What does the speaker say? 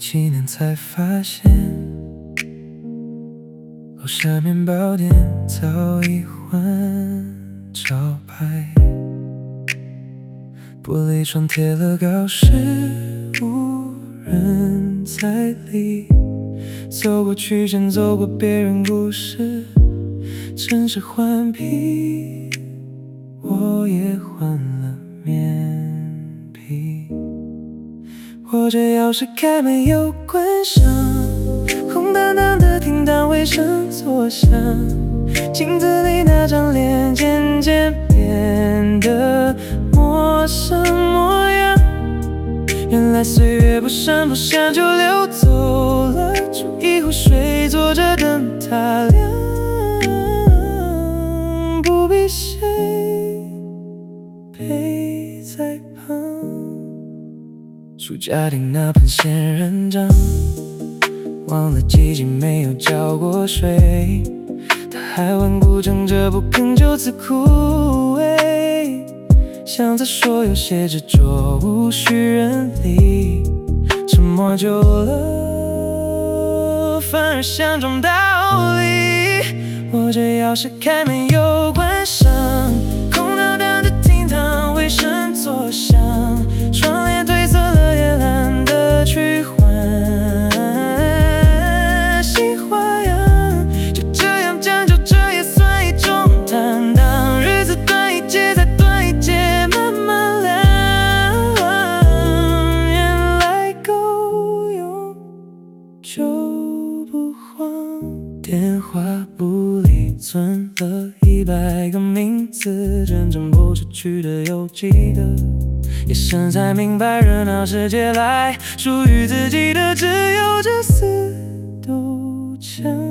几年才发现，楼下面包店早已换招牌，玻璃窗贴了告示，无人在理。走过去先走过别人故事，城市换皮，我也换了面皮。握着钥匙开门又关上，空荡荡的厅堂回声作响，镜子里那张脸渐渐变得陌生模样。原来岁月不声不响就流走了，煮一壶水坐着等它凉，不必谁陪在旁。书架顶那盆仙人掌，忘了季节没有浇过水，它还顽固撑着不肯就此枯萎。想着说有些执着无需人理，沉默久了反而像种道理。握着钥匙开门又关上，空荡荡的厅堂回声作响，窗帘褪色了也懒得去换新花样，就这样将就这也算一种担当。日子短一截再短一截，慢慢凉，原来够用就不慌。电话簿里存了100个名字，真正拨出去的有几个？夜深才明白，热闹世界来，属于自己的只有这4堵墙。